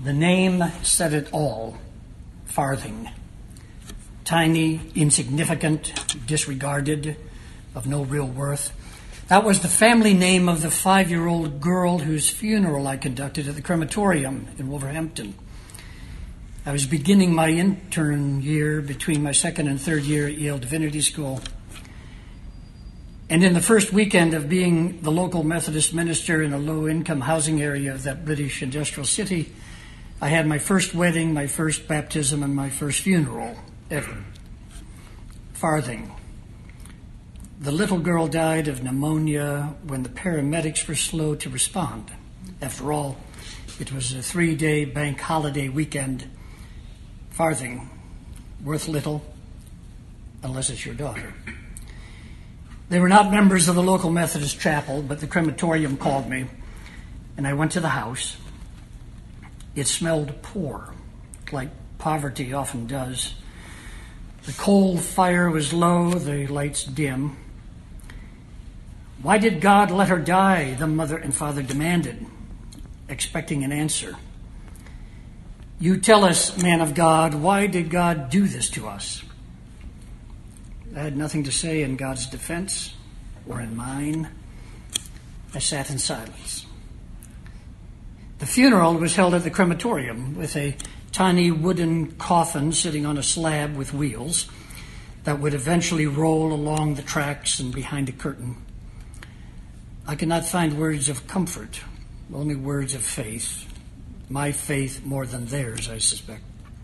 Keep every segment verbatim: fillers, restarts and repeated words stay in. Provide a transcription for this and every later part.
The name said it all. Farthing. Tiny, insignificant, disregarded, of no real worth. That was the family name of the five-year-old girl whose funeral I conducted at the crematorium in Wolverhampton. I was beginning my intern year between my second and third year at Yale Divinity School. And in the first weekend of being the local Methodist minister in a low-income housing area of that British industrial city, I had my first wedding, my first baptism, and my first funeral ever. Farthing. The little girl died of pneumonia when the paramedics were slow to respond. After all, it was a three-day bank holiday weekend. Farthing. Worth little, unless it's your daughter. They were not members of the local Methodist chapel, but the crematorium called me, and I went to the house. It smelled poor, like poverty often does. The coal fire was low, the lights dim. Why did God let her die? The mother and father demanded, expecting an answer. You tell us, man of God, why did God do this to us? I had nothing to say in God's defense or in mine. I sat in silence. The funeral was held at the crematorium with a tiny wooden coffin sitting on a slab with wheels that would eventually roll along the tracks and behind a curtain. I could not find words of comfort, only words of faith. My faith more than theirs, I suspect.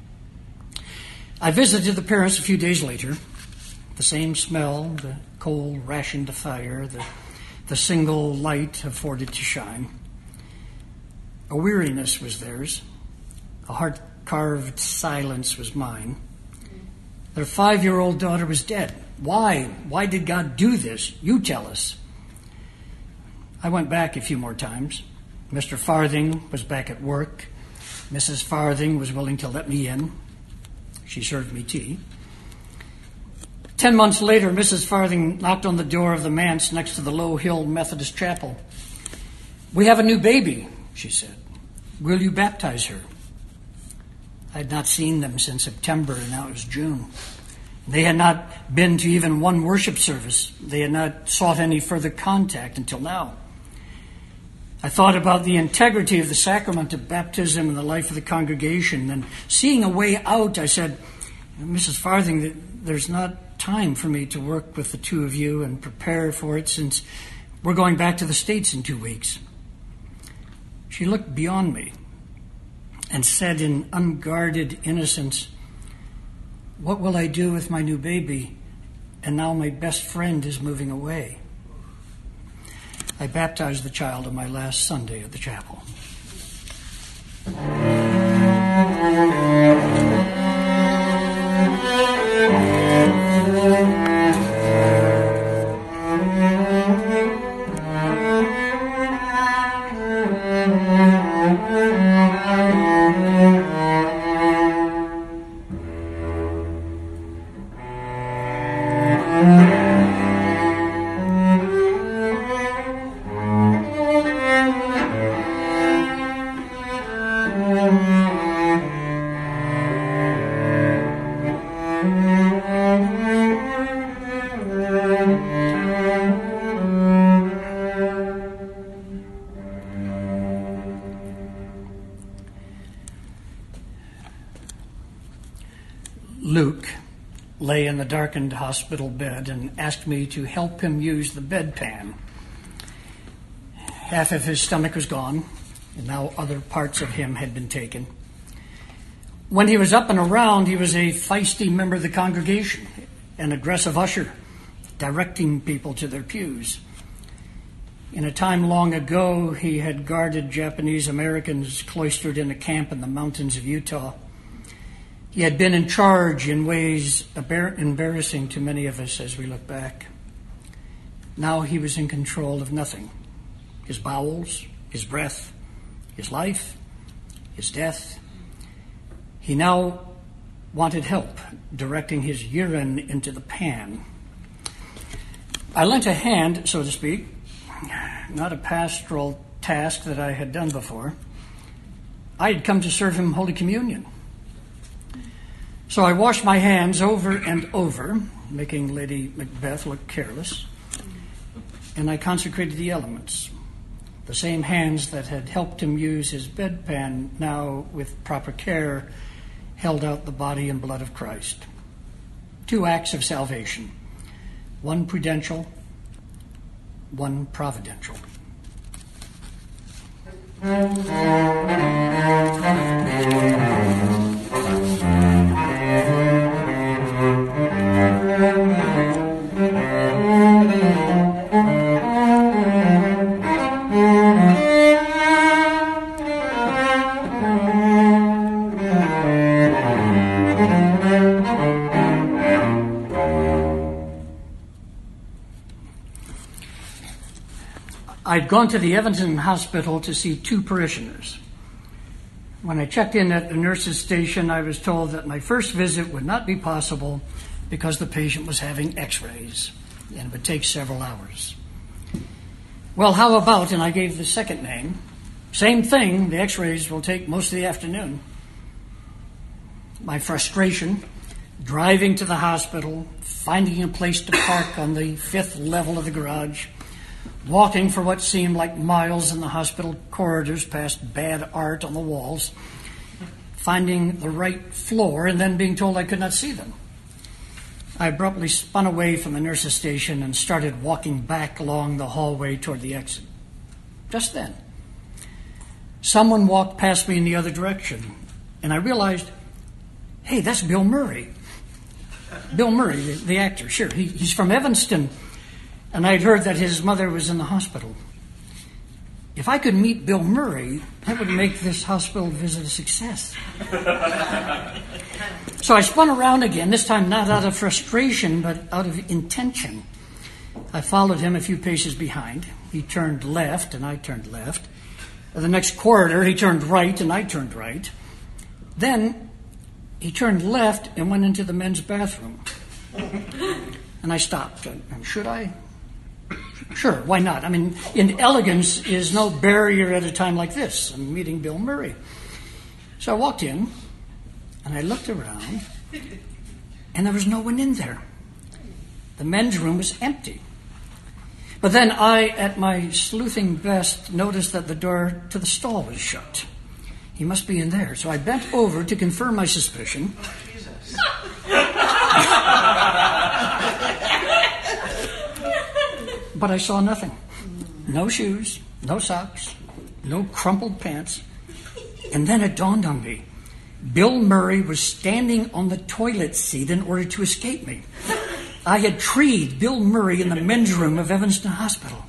I visited the parents a few days later. The same smell, the coal rationed fire, the, the single light afforded to shine. A weariness was theirs. A heart-carved silence was mine. Their five-year-old daughter was dead. Why? Why did God do this? You tell us. I went back a few more times. Mister Farthing was back at work. Missus Farthing was willing to let me in. She served me tea. Ten months later, Missus Farthing knocked on the door of the manse next to the Low Hill Methodist Chapel. We have a new baby, she said. Will you baptize her? I had not seen them since September, and now it was June. They had not been to even one worship service. They had not sought any further contact until now. I thought about the integrity of the sacrament of baptism in the life of the congregation, and seeing a way out, I said, Missus Farthing, there's not time for me to work with the two of you and prepare for it since we're going back to the States in two weeks. She looked beyond me and said in unguarded innocence, what will I do with my new baby? And now my best friend is moving away. I baptized the child on my last Sunday at the chapel. Luke lay in the darkened hospital bed and asked me to help him use the bedpan. Half of his stomach was gone, and now other parts of him had been taken. When he was up and around, he was a feisty member of the congregation, an aggressive usher, directing people to their pews. In a time long ago, he had guarded Japanese Americans cloistered in a camp in the mountains of Utah. He had been in charge in ways embarrassing to many of us as we look back. Now he was in control of nothing. His bowels, his breath, his life, his death. He now wanted help directing his urine into the pan. I lent a hand, so to speak, not a pastoral task that I had done before. I had come to serve him Holy Communion. So I washed my hands over and over, making Lady Macbeth look careless, and I consecrated the elements. The same hands that had helped him use his bedpan now, with proper care, held out the body and blood of Christ. Two acts of salvation, one prudential, one providential. I'd gone to the Evanston Hospital to see two parishioners. When I checked in at the nurse's station, I was told that my first visit would not be possible because the patient was having x-rays, and it would take several hours. Well, how about, and I gave the second name, same thing, the x-rays will take most of the afternoon. My frustration, driving to the hospital, finding a place to park on the fifth level of the garage, walking for what seemed like miles in the hospital corridors past bad art on the walls, finding the right floor, and then being told I could not see them. I abruptly spun away from the nurse's station and started walking back along the hallway toward the exit. Just then, someone walked past me in the other direction, and I realized, hey, that's Bill Murray. Bill Murray, the, the actor, sure. He, he's from Evanston. And I'd heard that his mother was in the hospital. If I could meet Bill Murray, that would make this hospital visit a success. So I spun around again, this time not out of frustration, but out of intention. I followed him a few paces behind. He turned left, and I turned left. In the next corridor, he turned right, and I turned right. Then he turned left and went into the men's bathroom. And I stopped. And should I? Sure, why not? I mean, in elegance is no barrier at a time like this. I'm meeting Bill Murray. So I walked in, and I looked around, and there was no one in there. The men's room was empty. But then I, at my sleuthing best, noticed that the door to the stall was shut. He must be in there. So I bent over to confirm my suspicion. Jesus. But I saw nothing. No shoes, no socks, no crumpled pants. And then it dawned on me. Bill Murray was standing on the toilet seat in order to escape me. I had treed Bill Murray in the men's room of Evanston Hospital.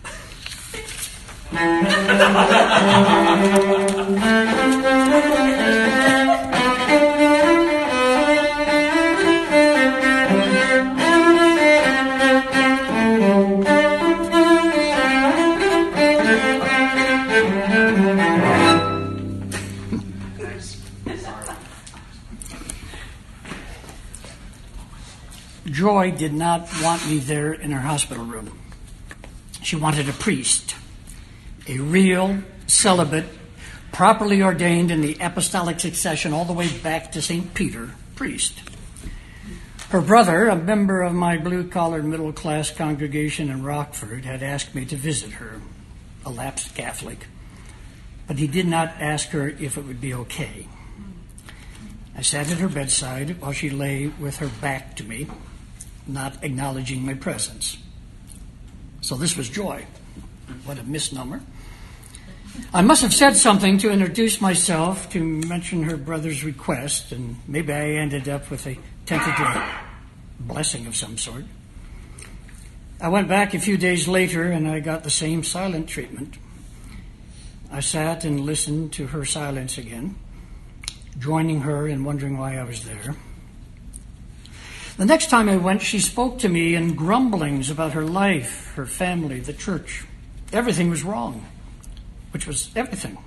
Joy did not want me there in her hospital room. She wanted a priest, a real celibate, properly ordained in the apostolic succession all the way back to Saint Peter priest. Her brother, a member of my blue-collar middle-class congregation in Rockford, had asked me to visit her, a lapsed Catholic, but he did not ask her if it would be okay. I sat at her bedside while she lay with her back to me, not acknowledging my presence. So this was Joy. What a misnomer. I must have said something to introduce myself, to mention her brother's request, and maybe I ended up with a tentative blessing of some sort. I went back a few days later, and I got the same silent treatment. I sat and listened to her silence again, joining her and wondering why I was there. The next time I went, she spoke to me in grumblings about her life, her family, the church. Everything was wrong, which was everything.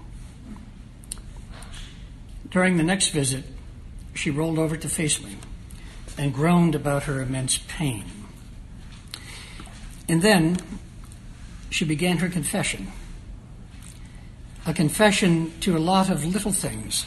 During the next visit, she rolled over to face me and groaned about her immense pain. And then she began her confession. a confession to a lot of little things,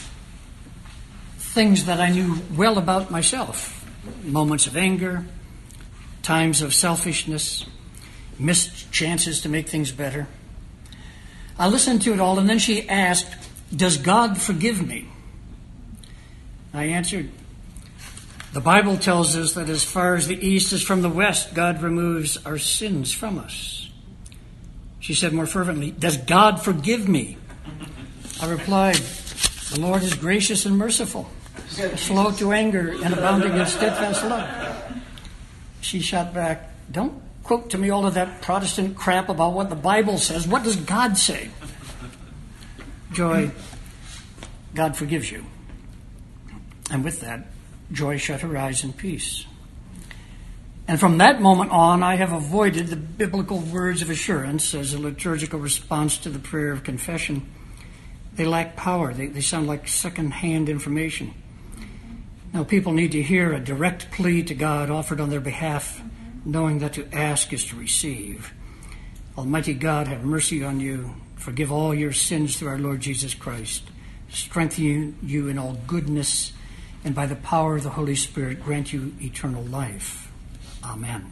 things that I knew well about myself, moments of anger, times of selfishness, missed chances to make things better. I listened to it all, and then she asked, "Does God forgive me?" I answered, "The Bible tells us that as far as the east is from the west, God removes our sins from us." She said more fervently, "Does God forgive me?" I replied, "The Lord is gracious and merciful, slow to anger and abounding in steadfast love." She shot back, "Don't quote to me all of that Protestant crap about what the Bible says. What does God say?" Joy, God forgives you. And with that, Joy shut her eyes in peace. And from that moment on, I have avoided the biblical words of assurance as a liturgical response to the prayer of confession. They lack power. They, they sound like second-hand information. Now, people need to hear a direct plea to God offered on their behalf, knowing that to ask is to receive. Almighty God, have mercy on you. Forgive all your sins through our Lord Jesus Christ. Strengthen you in all goodness, and by the power of the Holy Spirit, grant you eternal life. Amen.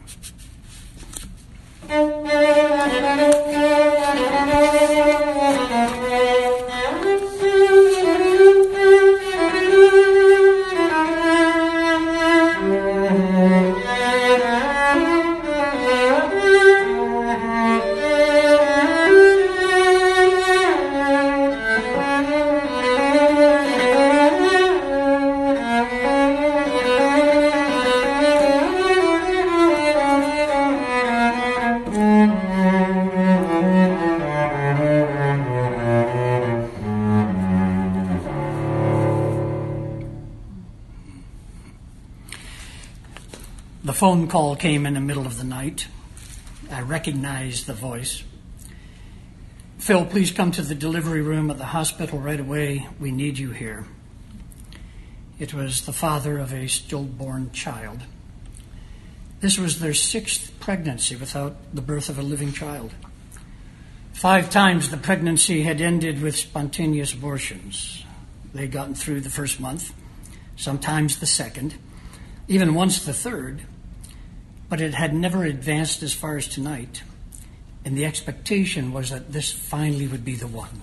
The phone call came in the middle of the night. I recognized the voice. "Phil, please come to the delivery room at the hospital right away. We need you here." It was the father of a stillborn child. This was their sixth pregnancy without the birth of a living child. Five times the pregnancy had ended with spontaneous abortions. They'd gotten through the first month, sometimes the second, even once the third, but it had never advanced as far as tonight, and the expectation was that this finally would be the one.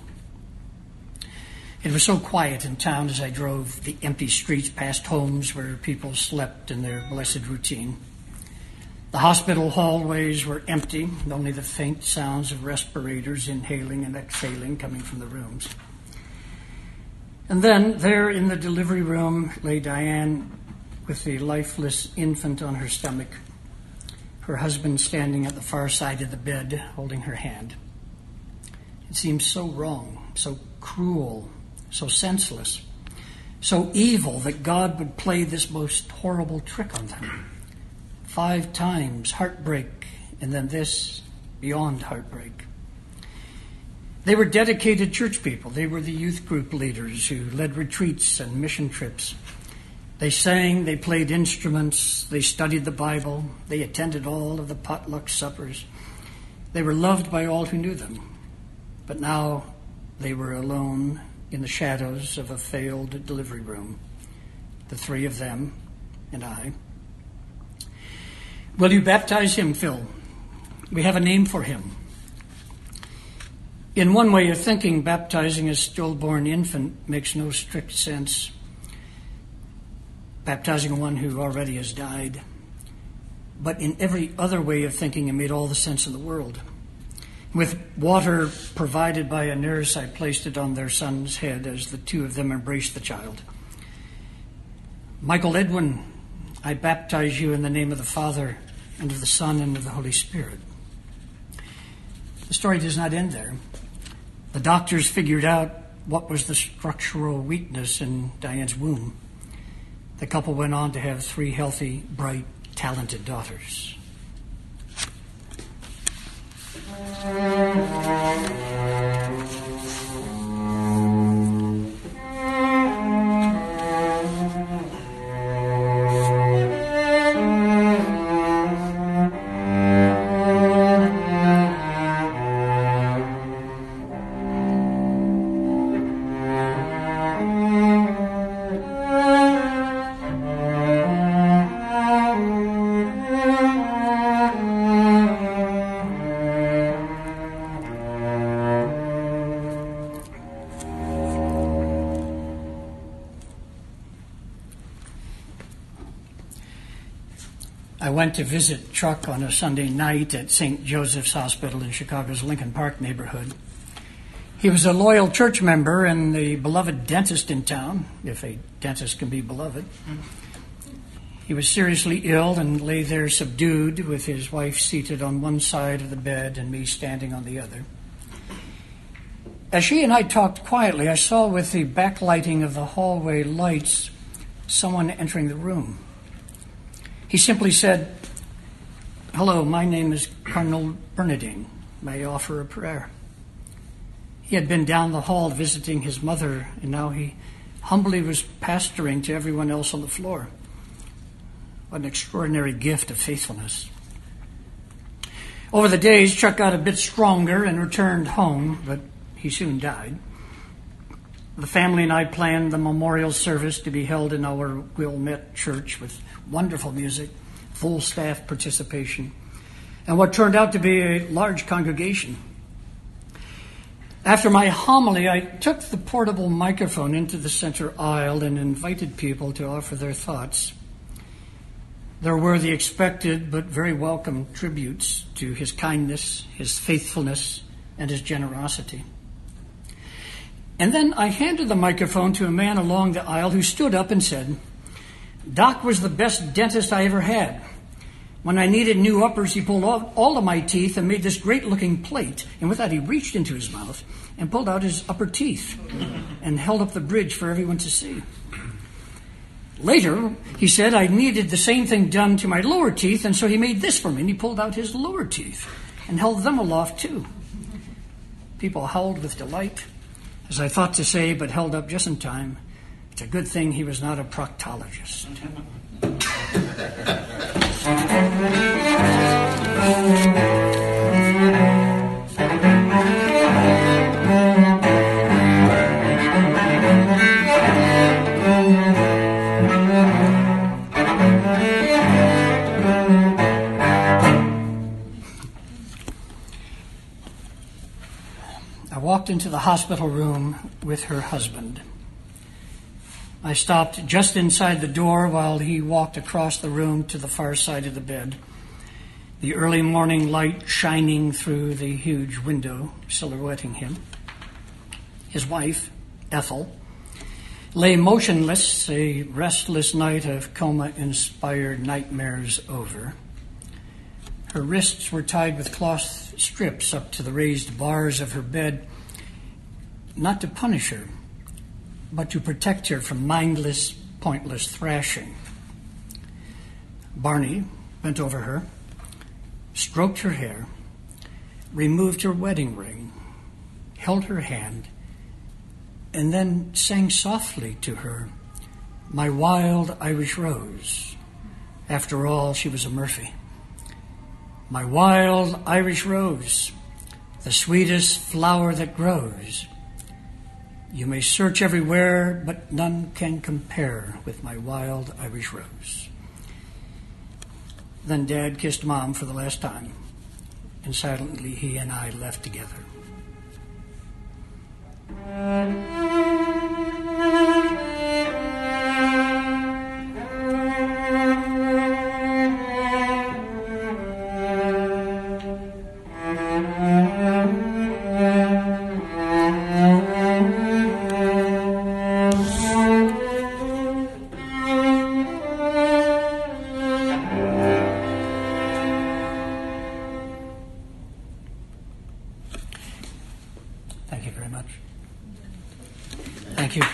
It was so quiet in town as I drove the empty streets past homes where people slept in their blessed routine. The hospital hallways were empty, only the faint sounds of respirators inhaling and exhaling coming from the rooms. And then, there in the delivery room lay Diane with the lifeless infant on her stomach, her husband standing at the far side of the bed, holding her hand. It seemed so wrong, so cruel, so senseless, so evil that God would play this most horrible trick on them. Five times heartbreak, and then this beyond heartbreak. They were dedicated church people. They were the youth group leaders who led retreats and mission trips. They sang, they played instruments, they studied the Bible, they attended all of the potluck suppers. They were loved by all who knew them. But now they were alone in the shadows of a failed delivery room, the three of them and I. "Will you baptize him, Phil? We have a name for him." In one way of thinking, baptizing a stillborn infant makes no strict sense. Baptizing one who already has died. But in every other way of thinking, it made all the sense in the world. With water provided by a nurse, I placed it on their son's head as the two of them embraced the child. "Michael Edwin, I baptize you in the name of the Father, and of the Son, and of the Holy Spirit." The story does not end there. The doctors figured out what was the structural weakness in Diane's womb. The couple went on to have three healthy, bright, talented daughters. I went to visit Chuck on a Sunday night at Saint Joseph's Hospital in Chicago's Lincoln Park neighborhood. He was a loyal church member and the beloved dentist in town, if a dentist can be beloved. He was seriously ill and lay there subdued with his wife seated on one side of the bed and me standing on the other. As she and I talked quietly, I saw with the backlighting of the hallway lights someone entering the room. He simply said, "Hello, my name is Cardinal Bernardine. May I offer a prayer?" He had been down the hall visiting his mother, and now he humbly was pastoring to everyone else on the floor. What an extraordinary gift of faithfulness. Over the days, Chuck got a bit stronger and returned home, but he soon died. The family and I planned the memorial service to be held in our Wilmette church with wonderful music, full staff participation, and what turned out to be a large congregation. After my homily, I took the portable microphone into the center aisle and invited people to offer their thoughts. There were the expected but very welcome tributes to his kindness, his faithfulness, and his generosity. And then I handed the microphone to a man along the aisle who stood up and said, "Doc was the best dentist I ever had. When I needed new uppers, he pulled all, all of my teeth and made this great-looking plate. And with that, he reached into his mouth and pulled out his upper teeth and held up the bridge for everyone to see. Later, he said, I needed the same thing done to my lower teeth, and so he made this for me, and he pulled out his lower teeth and held them aloft, too." People howled with delight, as I thought to say, but held up just in time, "It's a good thing he was not a proctologist." I walked into the hospital room with her husband. I stopped just inside the door while he walked across the room to the far side of the bed, the early morning light shining through the huge window, silhouetting him. His wife, Ethel, lay motionless, a restless night of coma-inspired nightmares over. Her wrists were tied with cloth strips up to the raised bars of her bed, not to punish her, but to protect her from mindless, pointless thrashing. Barney bent over her, stroked her hair, removed her wedding ring, held her hand, and then sang softly to her, "My wild Irish rose." After all, she was a Murphy. "My wild Irish rose, the sweetest flower that grows. You may search everywhere, but none can compare with my wild Irish rose." Then Dad kissed Mom for the last time, and silently he and I left together. Thank you very much. Thank you.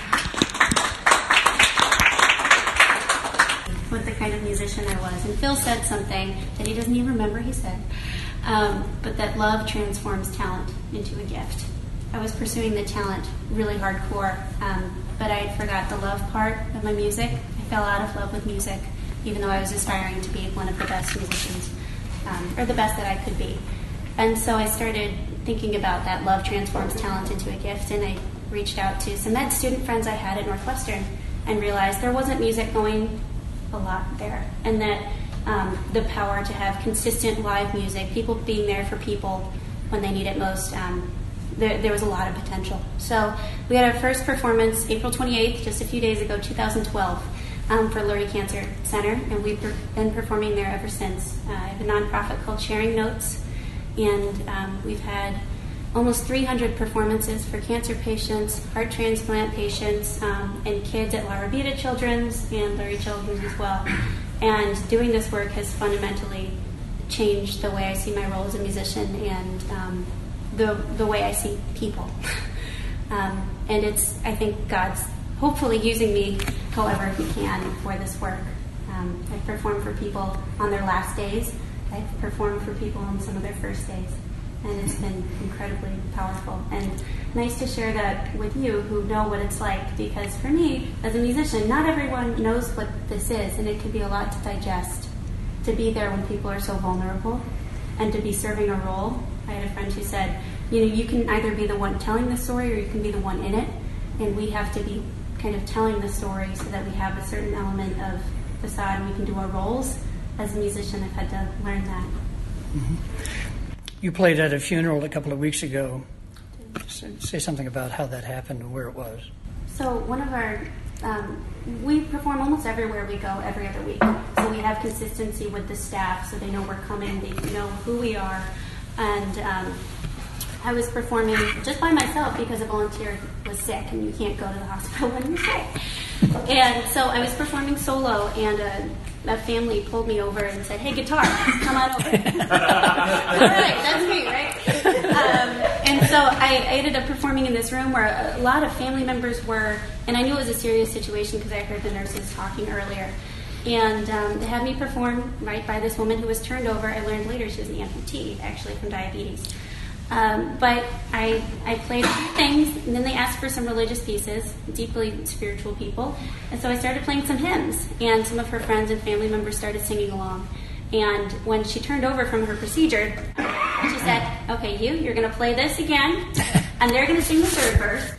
What the kind of musician I was. And Phil said something that he doesn't even remember he said, um, but that love transforms talent into a gift. I was pursuing the talent really hardcore, um, but I had forgot the love part of my music. I fell out of love with music, even though I was aspiring to be one of the best musicians, um, or the best that I could be. And so I started thinking about that love transforms talent into a gift, and I reached out to some med student friends I had at Northwestern and realized there wasn't music going a lot there, and that um, the power to have consistent live music, people being there for people when they need it most, um, there, there was a lot of potential. So we had our first performance April twenty-eighth, just a few days ago, two thousand twelve. um, for Lurie Cancer Center, and we've per- been performing there ever since. Uh, I have a nonprofit called Sharing Notes, and um, we've had almost three hundred performances for cancer patients, heart transplant patients, um, and kids at La Rabida Children's and Lurie Children's as well. And doing this work has fundamentally changed the way I see my role as a musician and um, the the way I see people. um, and it's, I think God's hopefully using me however He can for this work. Um, I've performed for people on their last days. I've performed for people on some of their first days. And it's been incredibly powerful. And nice to share that with you who know what it's like, because for me, as a musician, not everyone knows what this is, and it can be a lot to digest. To be there when people are so vulnerable, and to be serving a role. I had a friend who said, you know, you can either be the one telling the story or you can be the one in it, and we have to be kind of telling the story so that we have a certain element of facade and we can do our roles. As a musician, I've had to learn that. Mm-hmm. You played at a funeral a couple of weeks ago. Say something about how that happened and where it was. So one of our, um, we perform almost everywhere we go every other week. So we have consistency with the staff so they know we're coming, they know who we are. And um, I was performing just by myself because a volunteer was sick and you can't go to the hospital when you're sick. And so I was performing solo, and a, a family pulled me over and said, hey, guitar, come on over. All right, that's me, right? Um, and so I, I ended up performing in this room where a lot of family members were, and I knew it was a serious situation because I heard the nurses talking earlier. And um, they had me perform right by this woman who was turned over. I learned later she was an amputee, actually, from diabetes. Um, but I, I played a few things, and then they asked for some religious pieces, deeply spiritual people. And so I started playing some hymns, and some of her friends and family members started singing along. And when she turned over from her procedure, she said, okay, you, you're going to play this again, and they're going to sing the third verse.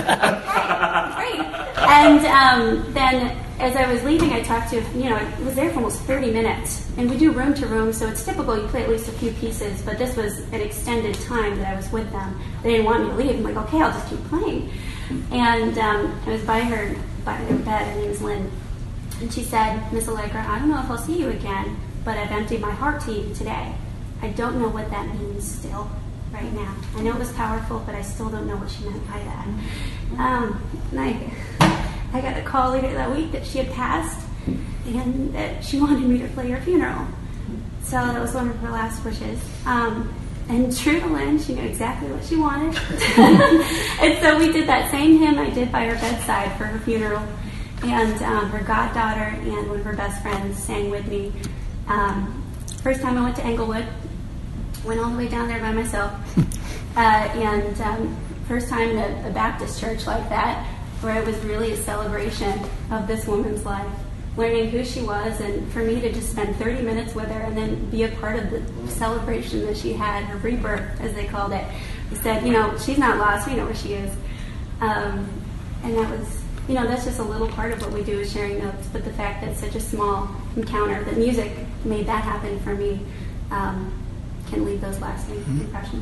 Great. And um, then as I was leaving, I talked to, you know, I was there for almost thirty minutes. And we do room to room, so it's typical you play at least a few pieces, but this was an extended time that I was with them. They didn't want me to leave. I'm like, okay, I'll just keep playing. And um, I was by her, by her bed, her name is Lynn. And she said, Miss Allegra, I don't know if I'll see you again, but I've emptied my heart to you today. I don't know what that means still right now. I know it was powerful, but I still don't know what she meant by that. Um, and I, I got a call later that week that she had passed and that she wanted me to play her funeral. So that was one of her last wishes. Um, and true to Lynn, she knew exactly what she wanted. And so we did that same hymn I did by her bedside for her funeral. And um, her goddaughter and one of her best friends sang with me. Um, first time I went to Englewood, went all the way down there by myself. Uh, and um, first time in a, a Baptist church like that, where it was really a celebration of this woman's life, learning who she was, and for me to just spend thirty minutes with her and then be a part of the celebration that she had, her rebirth, as they called it. They said, you know, she's not lost, we know where she is. Um, and that was, you know, that's just a little part of what we do is Sharing Notes, but the fact that it's such a small encounter, that music made that happen for me, um, can leave those lasting mm-hmm. impressions.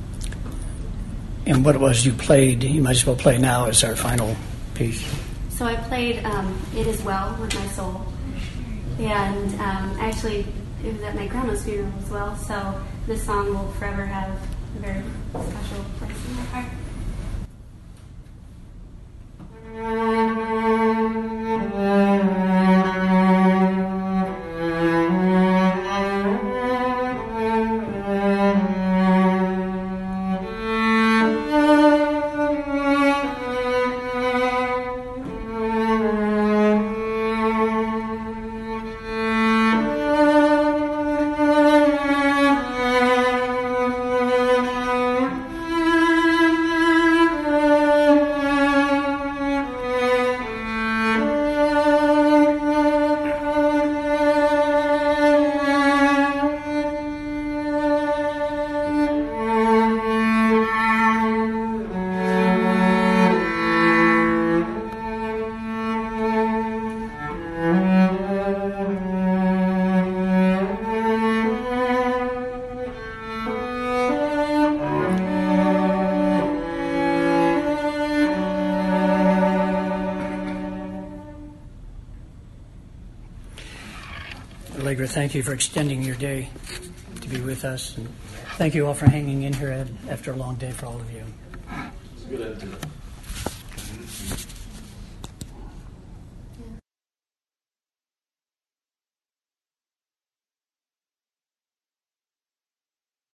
And what it was you played, you might as well play now as our final piece. So I played um, It Is Well with My Soul. And um, actually, it was at my grandma's funeral as well, so this song will forever have a very special place in my heart. Allegra, thank you for extending your day to be with us. And thank you all for hanging in here, Ed, after a long day for all of you. It's a good idea.